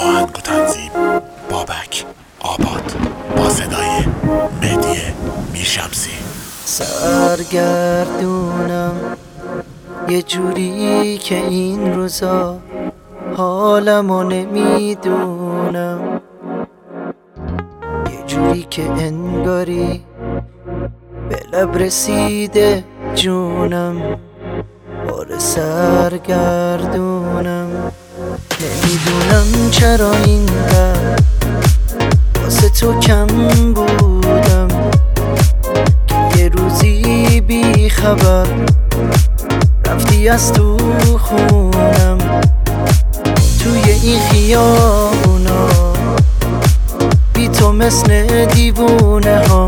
آهنگ و تنظیم بابک آباد با صدای مهدی میرشمسی. سرگردونم یه جوری که این روزا حالمو نمیدونم، یه جوری که انگاری به لب رسیده جونم. بار سرگردونم نمیدونم چرا اینقدر واسه تو کم بودم، که یه روزی بی خبر رفتی از تو خونم. توی این خیابونا بی تو مثل دیوونه هم،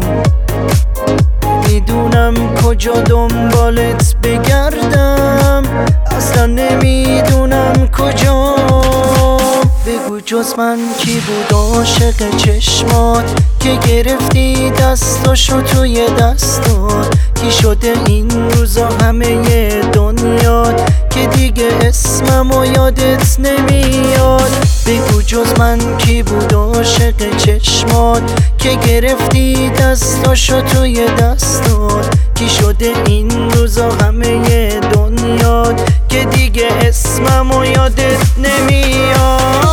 میدونم کجا دنبالت بگردم، اصلا نمیدونم کجا. بگو جز من کی بود عاشق چشمات که گرفتی دستاشو توی دستات؟ کی شده این روزا همه دنیات که دیگه اسممو یادت نمیاد؟ بگو جز من کی بود عاشق چشمات که گرفتی دستاشو توی دستات؟ کی شده این روزا همه دنیات که دیگه اسممو یادت نمیاد؟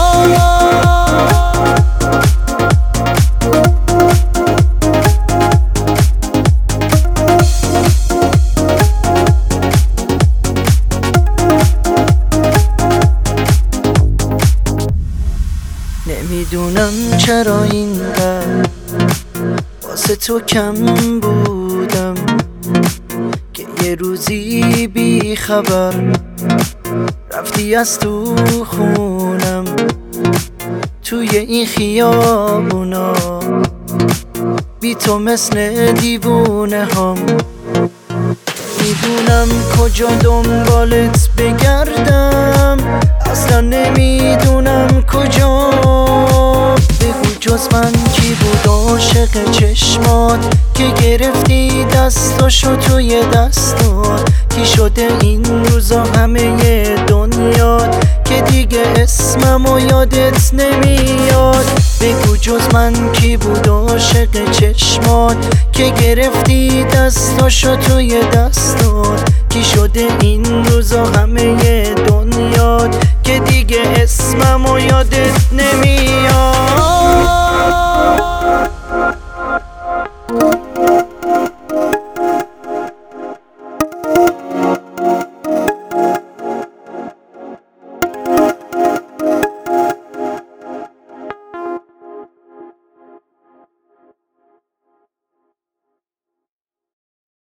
نمیدونم چرا اینقدر واسه تو کم بودم، که یه روزی بی خبر رفتی از تو خونم. توی این خیابونا بی تو مثل دیوونه هم، میدونم کجا دنبالت بگردم، اصلا نمیدونم کجا. بگو جز من کی بود عاشق چشمات که گرفتی دستاشو توی دستات؟ کی شده این روزا همه دنیات که دیگه اسممو یادت نمیاد؟ بگو جز من کی بود عاشق چشمات که گرفتی دستاشو توی دستات؟ کی شده این روزا همه دنیات که دیگه اسممو